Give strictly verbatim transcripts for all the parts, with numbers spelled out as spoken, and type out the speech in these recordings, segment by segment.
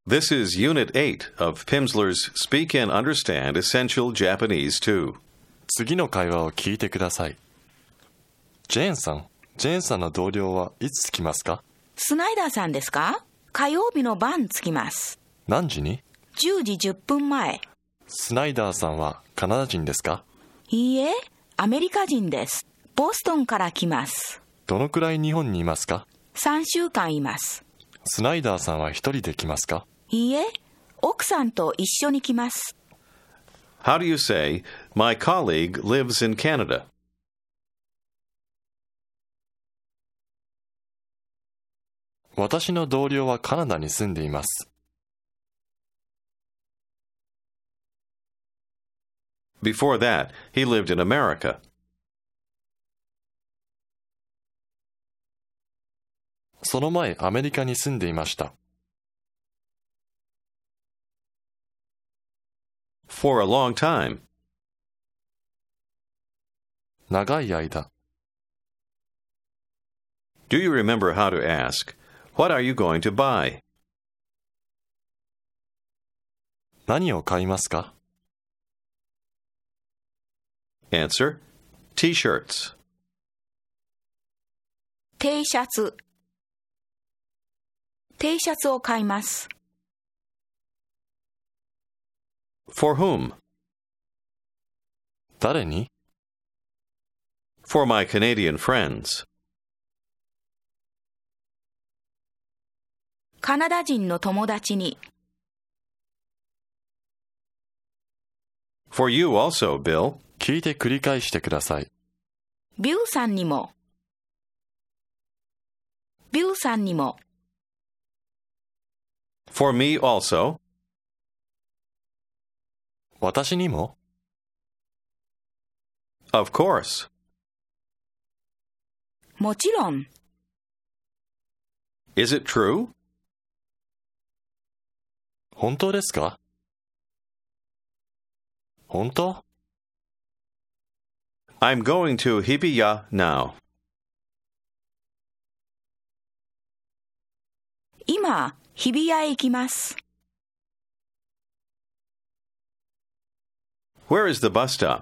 This is Unit eight of Pimsleur's Speak and Understand Essential Japanese two. 次の会話を聞いてください。ジェーンさん、ジェーンさんの同僚はいつ着きますか？ スナイダーさんですか？火曜日の晩着きます。 何時に？ じゅうじじゅっぷんまえ。 スナイダーさんはカナダ人ですか？ いいえ、アメリカ人です。ボストンから来ます。 どのくらい日本にいますか？ さんしゅうかんいます。 スナイダーさんは一人で来ますか？ いいえ、奥さんと一緒に来ます。 How do you say, my colleague lives in Canada? 私の同僚はカナダに住んでいます。 Before that, he lived in America. その前、アメリカに住んでいました。 For a long time. 長い間。 Do you remember how to ask, what are you going to buy? 何を買いますか？ Answer, T-shirts. T シャツ。T シャツを買います。 For whom? 誰に？ For my Canadian friends. カナダ人の友達に。 For you also, Bill. 聞いて繰り返してください。 ビューさんにも。ビューさんにも。 For me also. 私にも？ Of course. もちろん。 Is it true? 本当ですか？本当？ I'm going to Hibiya now. 今、日比谷へ行きます。 Where is the bus stop?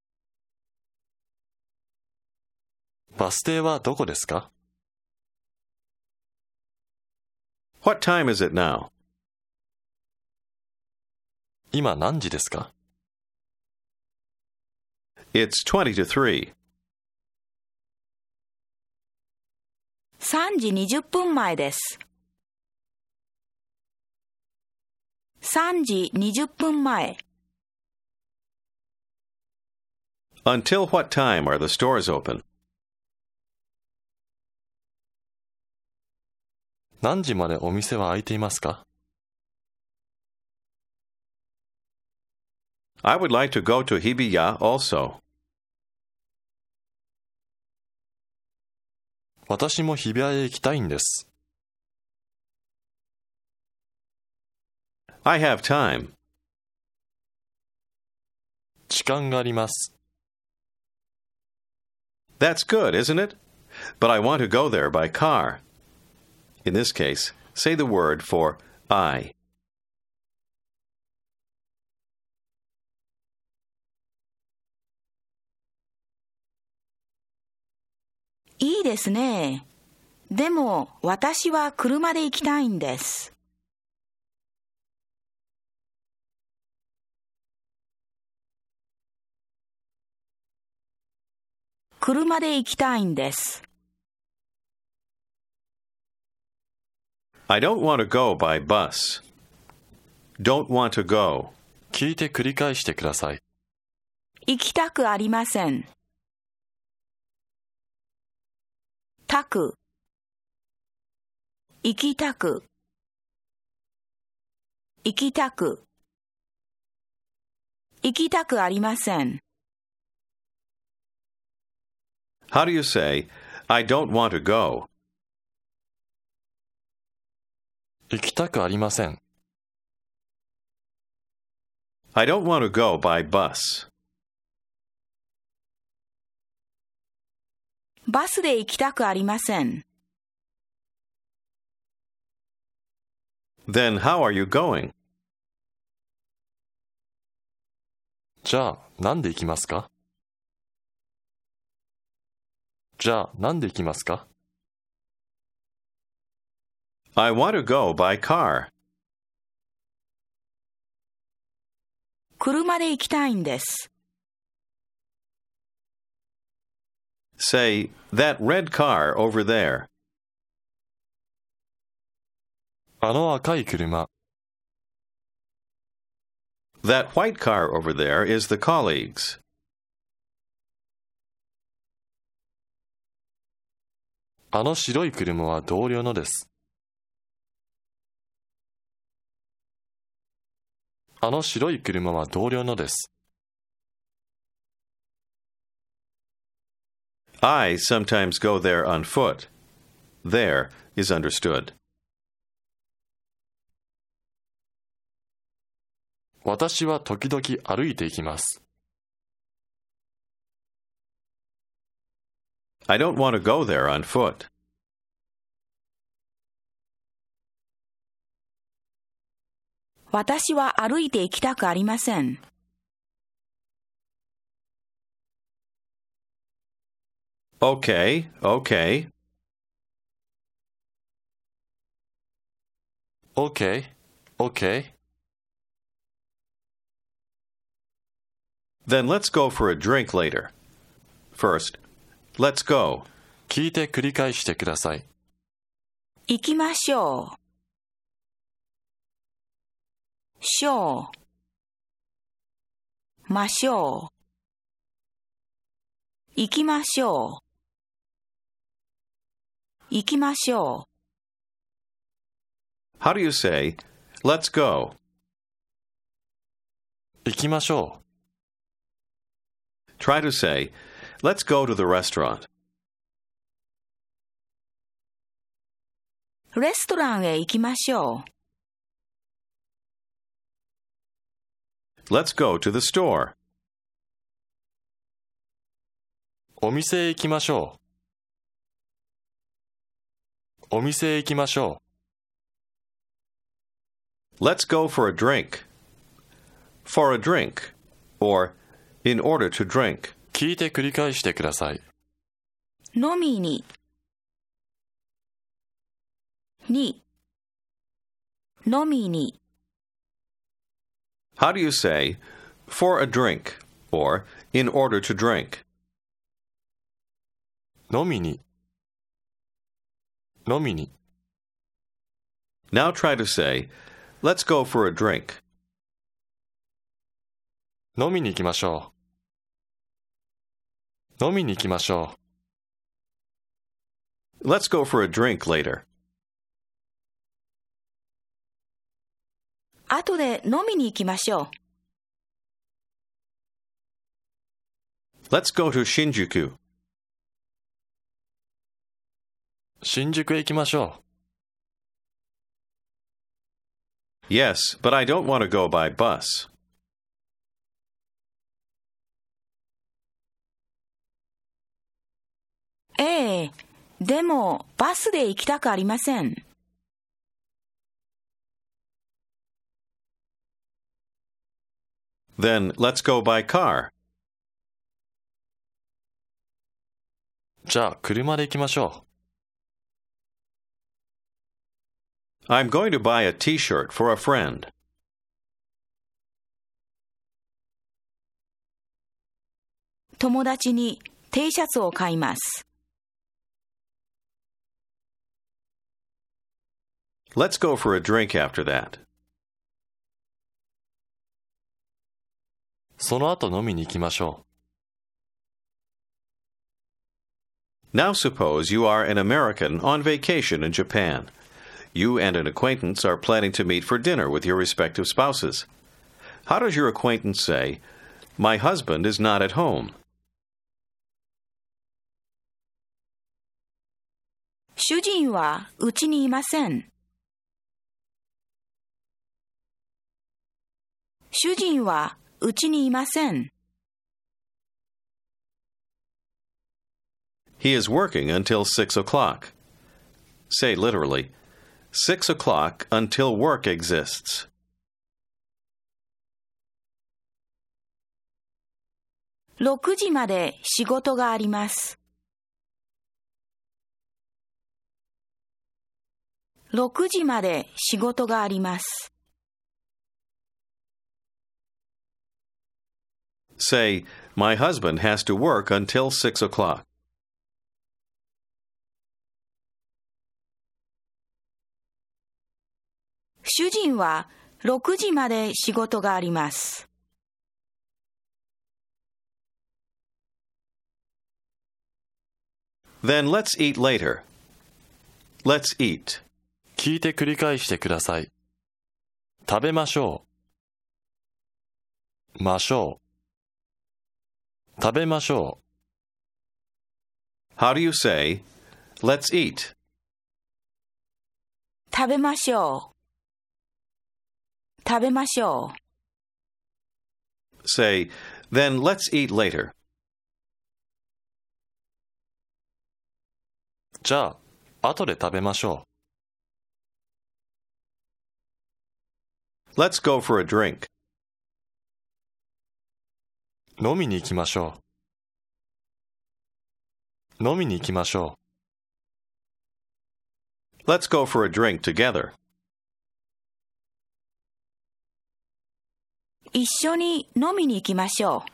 バス停はどこですか？ What time is it now? 今何時ですか？ It's twenty to three. さんじにじゅっぷんまえです。さんじにじゅっぷんまえ。 Until what time are the stores open? 何時までお店は開いていますか？ I would like to go to Hibiya also. 私も日比谷へ行きたいんです。 I have time. 時間があります。 That's good, isn't it? But I want to go there by car. In this case, say the word for I. いいですね。でも、私は車で行きたいんです。車で行きたいんです。 I don't want to go by bus. Don't want to go. 聞いて繰り返してください。 行きたくありません。たく。行きたく。行きたく。行きたくありません。 How do you say, I don't want to go? 行きたくありません。 I don't want to go by bus. バスで行きたくありません。 Then how are you going? じゃあ、なんで行きますか？じゃあ、なんで行きますか？ I want to go by car. 車で行きたいんです。 Say, that red car over there. あの赤い車。 That white car over there is the colleagues. あの白い車は同僚のです。あの白い車は同僚のです。 I sometimes go there on foot. There is understood. 私は時々歩いていきます。 I don't want to go there on foot. 私は歩いて行きたくありません。 Okay, okay. OK, OK. Then let's go for a drink later. First, let's go. 聞いて繰り返してください。 行きましょう。しょう。ましょう。行きましょう。行きましょう。 How do you say, let's go? 行きましょ Try to say, let's go to the restaurant. レストランへ行きましょう。 Let's go to the store. う。お店へ行きましょう。お店へ行きましょ Let's go for a drink. For a drink, or in order to drink. う。聞いて繰り返してください。 飲みに。に。飲みに。 How do you say, for a drink, or in order to drink? 飲みに。飲みに。 Now try to say, let's go for a drink. 飲みに行きましょう。飲みに行きましょ Let's go for a drink later. 後で飲みに行きましょう。 Let's go to Shinjuku. う。新宿へ行きましょ Yes, but I don't want to go by bus. ええ、でもバスで行きたくありません。 Then let's go by car. う。じゃあ車で行きましょ I'm going to buy a t-shirt for a friend. 友達に T シャツを買います。 Let's go for a drink after that. う。その後飲みに行きましょ Now suppose you are an American on vacation in Japan. You and an acquaintance are planning to meet for dinner with your respective spouses. How does your acquaintance say, "My husband is not at home"? 主人はうちにいません。主人はうちにいません。 He is working until six o'clock. Say literally, Six o'clock until work exists. ろくじまで仕事があります。ろくじまで仕事があります。 Say, my husband has to work until six o'clock. 主人はろくじまで仕事があります。 Then let's eat later. Let's eat. 聞いて繰り返してください。食べましょう。ましょう。食べましょう。How do you say, let's eat? 食べましょう。食べましょう。 Say, then let's eat later. じゃあ、後で食べましょう。Let's go for a drink. 飲みに行きましょう。飲みに行きましょう。Let's go for a drink together. 一緒に飲みに行きましょ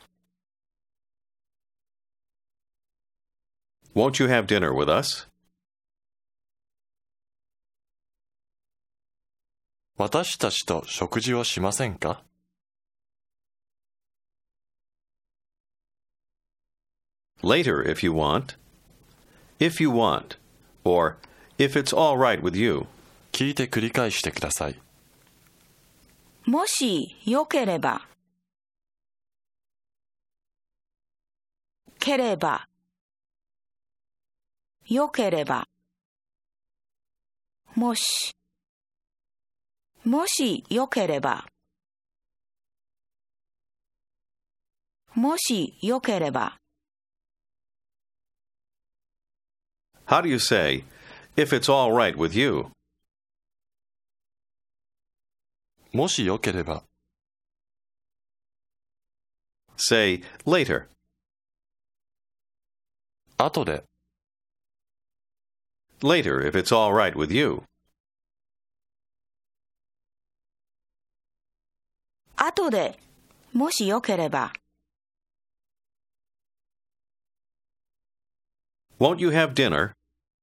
う。Won't you have dinner with us? 私たちと食事をしませんか？ Later, if you want. If you want. Or, if it's all right with you. 聞いて繰り返してください。 もしよければ。ければ。よければ。もし。もしよければ。もしよければ。 How do you say, if it's all right with you? もしよければ。 Say, later. 後で。 Later, if it's all right with you. 後で、もしよければ。 Won't you have dinner?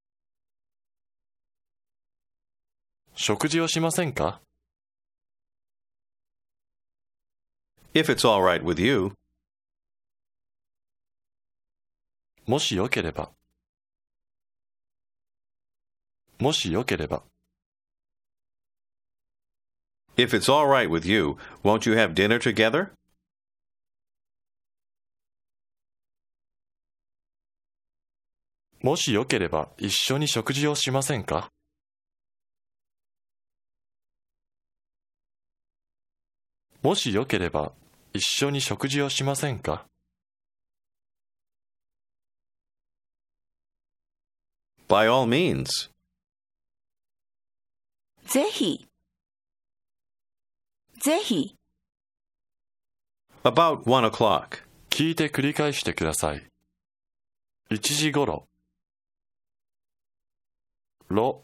食事をしませんか？ If it's all right with you. もしよければ。もしよければ。 If it's all right with you, won't you have dinner together? もしよければ一緒に食事をしませんか？もしよければ一緒に食事をしませんか？ By all means. ぜひ。ぜひ。 About one o'clock. 聞いて繰り返してください。一時ごろ。ろ。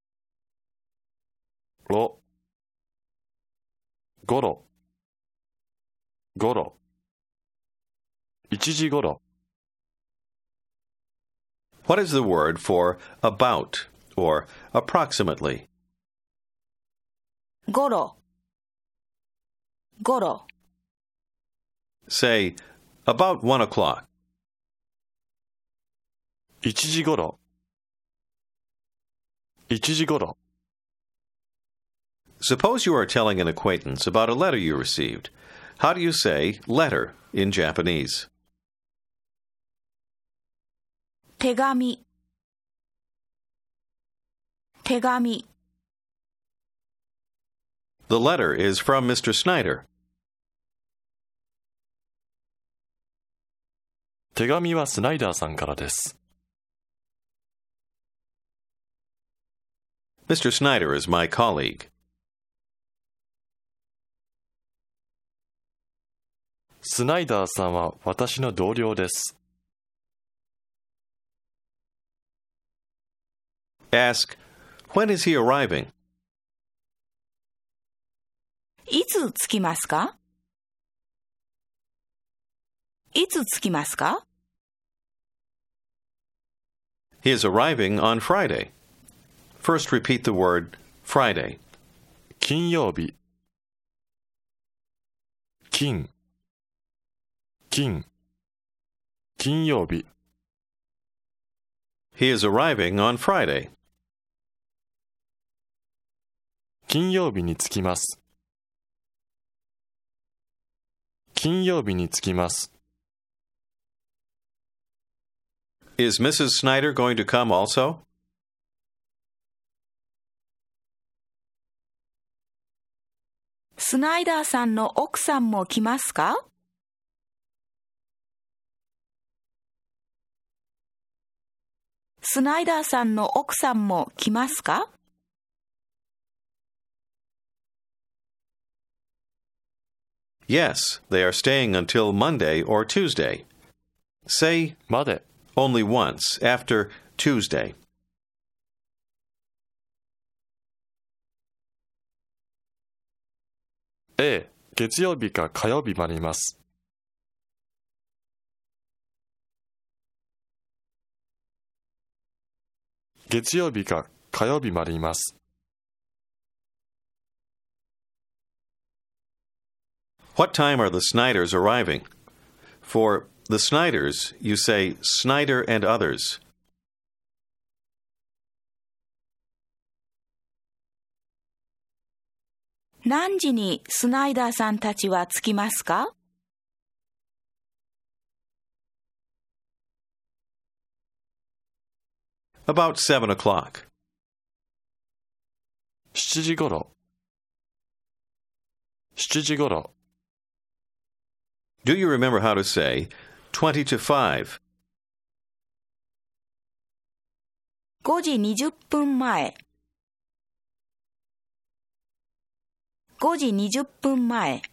ろ。ごろ。ごろ。一時ごろ。 What is the word for about or approximately? ごろ。ごろ。 Say, about one o'clock. 一時ごろ。一時ごろ。 Suppose you are telling an acquaintance about a letter you received. How do you say letter in Japanese? 手紙。手紙。 The letter is from Mister Snyder. 手紙はスナイダーさんからです。 Mister Snyder is my colleague. スナイダーさんは私の同僚です。 Ask, when is he arriving? いつ着きますか？いつ着きますか？ He is arriving on Friday. First repeat the word Friday. 金曜日、金、金、金曜日。 He is arriving on Friday. 金曜日に着きます。金曜日に着きます。 Is Missus Snyder going to come also? スナイダーさんの奥さんも来ますか？スナイダーさんの奥さんも来ますか？ Yes, they are staying until Monday or Tuesday. Say まで、 only once after Tuesday. ええ、月曜日か火曜日までいます。月曜日か火曜日までいます。 What time are the Snyders arriving? For the Snyders, you say Snyder and others. 何時にスナイダーさんたちは着きますか？ About seven o'clock. しちじごろ、しちじごろ。 Do you remember how to say twenty to five? ごじにじゅっぷんまえ。ごじにじゅっぷんまえ。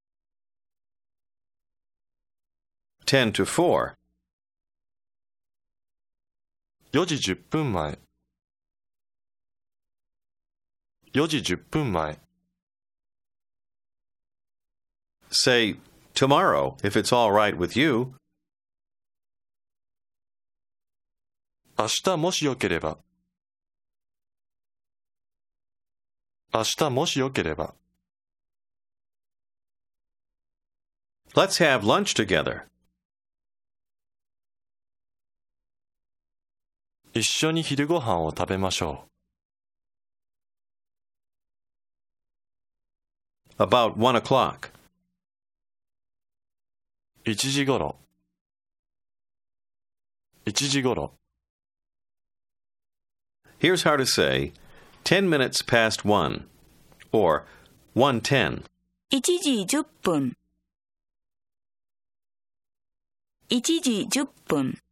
ten to four. よじじゅっぷんまえ。よじじゅっぷんまえ。 Say tomorrow if it's all right with you. 明日もしよければ。明日もしよければ。 Let's have lunch together. 一緒に昼ご飯を食べましょ About one o'clock. う。いちじごろ。いちじごろ。 Here's how to say ten minutes past one or one ten. いちじじゅっぷん。いちじじゅっぷん。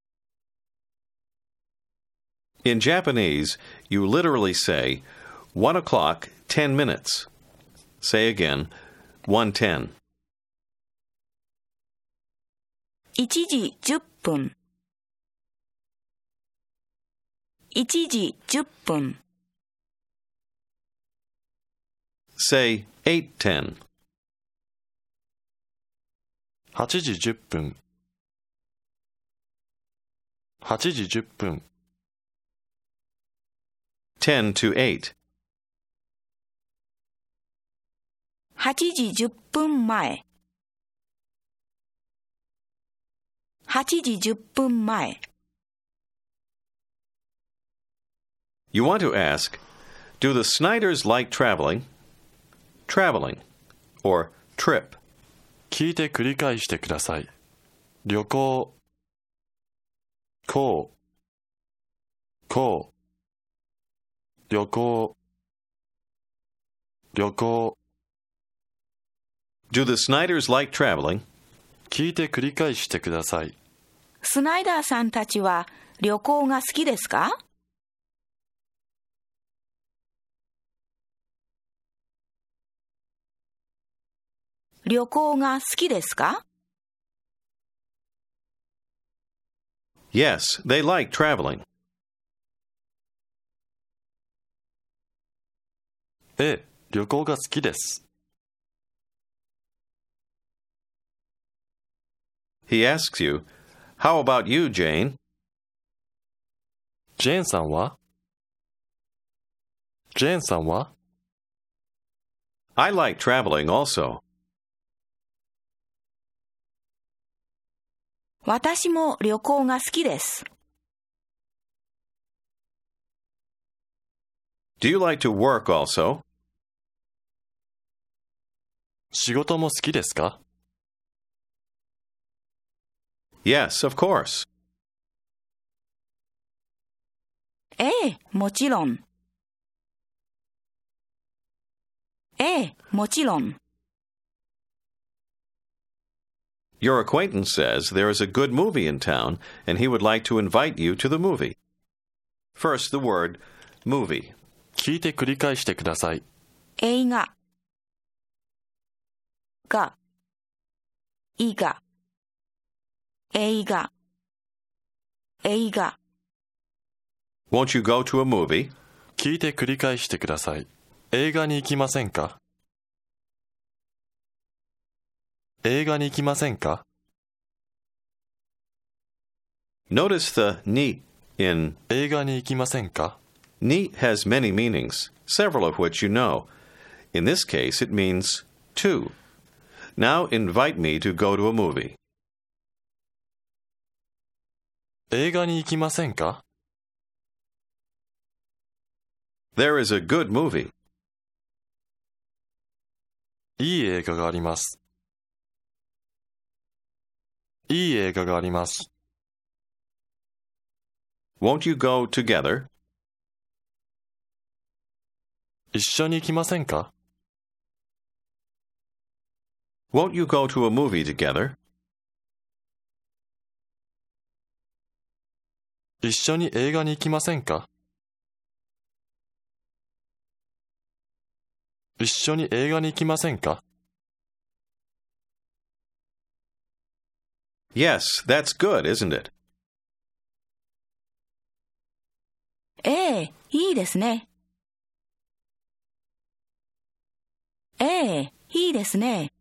In Japanese, you literally say one o'clock ten minutes. Say again, one ten. いちじじゅっぷん。いちじじゅっぷん。 Say eight ten. はちじじゅっぷん。はちじじゅっぷん。 ten to eight. はちじじゅっぷんまえ。はちじじゅっぷんまえ。 You want to ask, do the Snyders like traveling? Traveling or trip. 聞いて繰り返してください。旅行、こう、こう、旅行、旅行。 Do the Snyders like traveling? 聞いて繰り返してください。 スナイダーさんたちは旅行が好きですか？ 旅行が好きですか？ Yes, they like traveling. ええ、旅行が好きです。 He asks you, How about you, Jane? ジェーンさんはジェーンさんは I like traveling also. 私も旅行が好きです。 Do you like to work also? 仕事も好きですか？ Yes, of course. ええ、もちろん。ええ、もちろん。 Your acquaintance says there is a good movie in town and he would like to invite you to the movie. First, the word movie. 聞いて繰り返してください。 映画がいが映画映画 Won't you go to a movie? 聞いて繰り返してください。映画に行きませんか？映画に行きませんか？ Notice the ni in 映画に行きませんか？ ni has many meanings, several of which you know. In this case, it means to. Now invite me to go to a movie. 映画に行きませんか？ There is a good movie. いい映画があります。いい映画があります。 Won't you go together? 一緒に行きませんか？ Won't you go to a movie together? 一緒に映画に行きませんか？一緒に映画に行きませんか？ Yes, that's good, isn't it? ええ、いいですね。ええ、いいですね。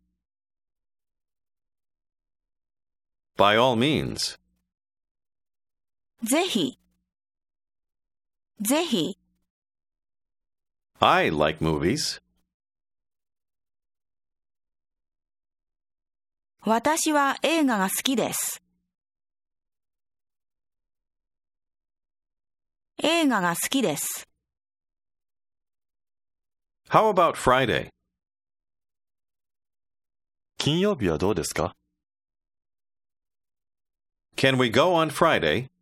By all means. ぜひ、ぜひ、 I like movies. 私は映画が好きです。映画が好きです。 How about Friday? 金曜日はどうですか？ Can we go on Friday?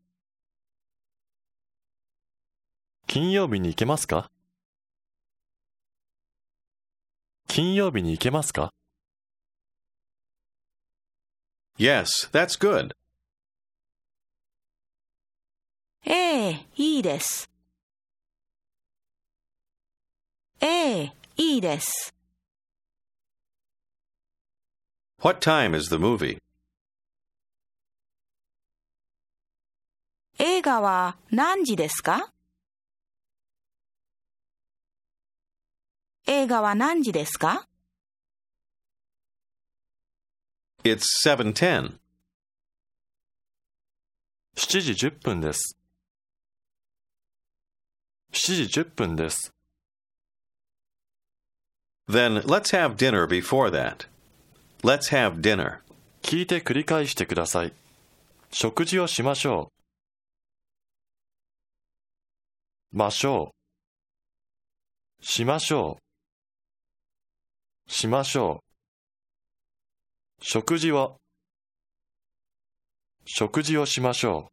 金曜日に行けますか？金曜日に行けますか？ Yes, that's good. ええ、いいです。ええ、いいです。 What time is the movie? 映画は何時ですか？映画は何時ですか？ It's seven ten. しちじじゅっぷんです。しちじじゅっぷんです。 Then let's have dinner before that. Let's have dinner. 聞いて繰り返してください。食事をしましょう。ましょう。しましょう。しましょう。食事を。食事をしましょ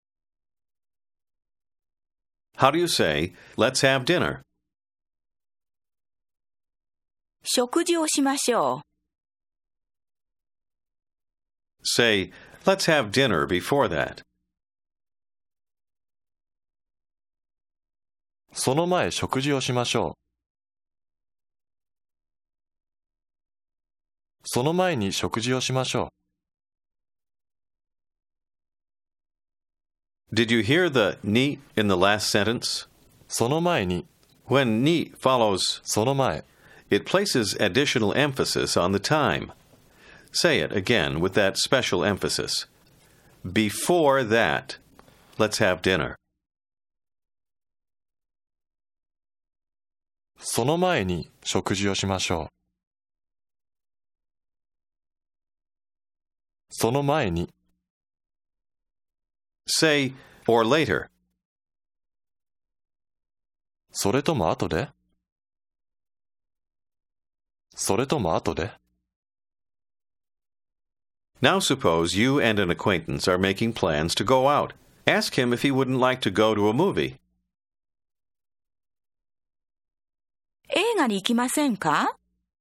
How do you say, let's have dinner? 食事をしましょう。 Say, let's have dinner before that. う。その前食事をしましょう。 その前に食事をしましょ Did you hear the ni in the last sentence? う。その前に、 When ni follows, その前。 it places additional emphasis on the time. Say it again with that special emphasis. Before that, let's have dinner. その前に食事をしましょう。その前に、 Say, or later. それとも後でそれとも後で Now suppose you and an acquaintance are making plans to go out. Ask him if he wouldn't like to go to a movie. 映画に行きませんか？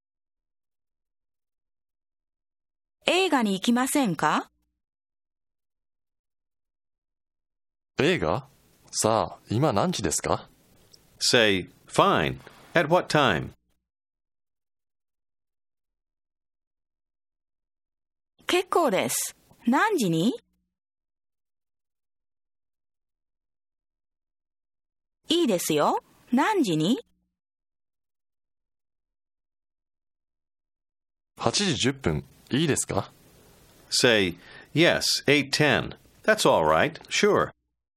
映画に行きませんか？ 映画さあ、今何時ですか Say, fine. At what time? 結構です。何時に？いいですよ。何時に？ はちじじゅっぷん、いいですか Say, yes, eight ten. That's all right. Sure.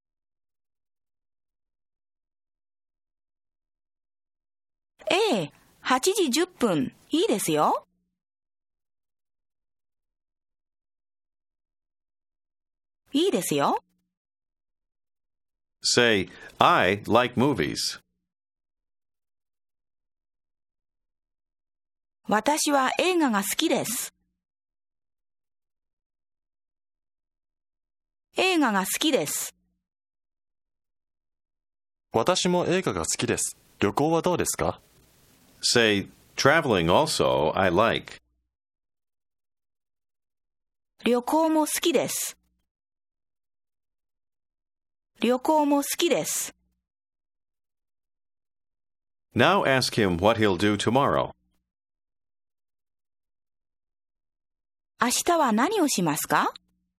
ええ、はちじじゅっぷん、いいですよ。いいですよ。 Say, I like movies. 私は映画が好きです。映画が好きです。 私も映画が好きです。旅行はどうですか Say, traveling also I like. 旅行も好きです。旅行も好きです。 Now ask him what he'll do tomorrow. 明日は何をしますか？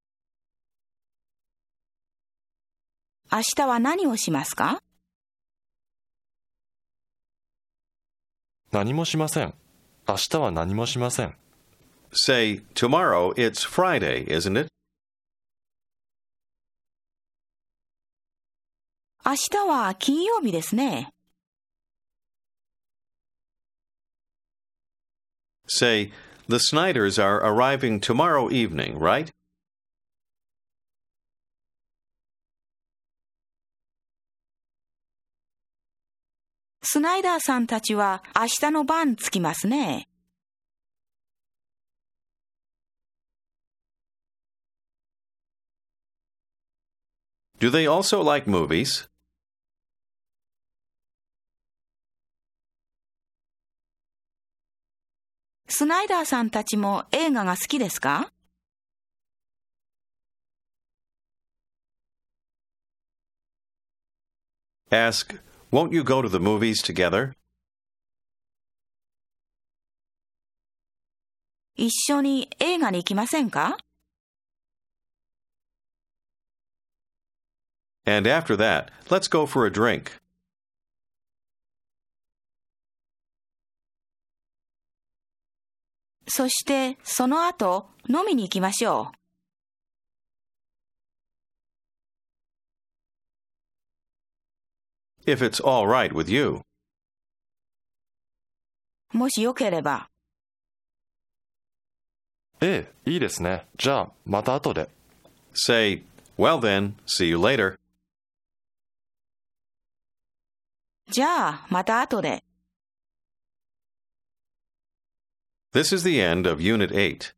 明日は何をしますか？ 何もしません。明日は何もしません。 Say, tomorrow it's Friday, isn't it? 明日は金曜日ですね。 Say, the Snyders are arriving tomorrow evening, right? スナイダーさんたちは明日の晩着きますね。 Do they also like movies? スナイダーさんたちも映画が好きですか？ Ask, won't you go to the movies together? 一緒に映画に行きませんか？ And after that, let's go for a drink. そしてその後飲みに行きましょう。 If it's all right with you. もしよければ。 ええ、いいですね。じゃあ、また後で。 Say, well then, see you later. じゃあ、また後で。 This is the end of Unit eight.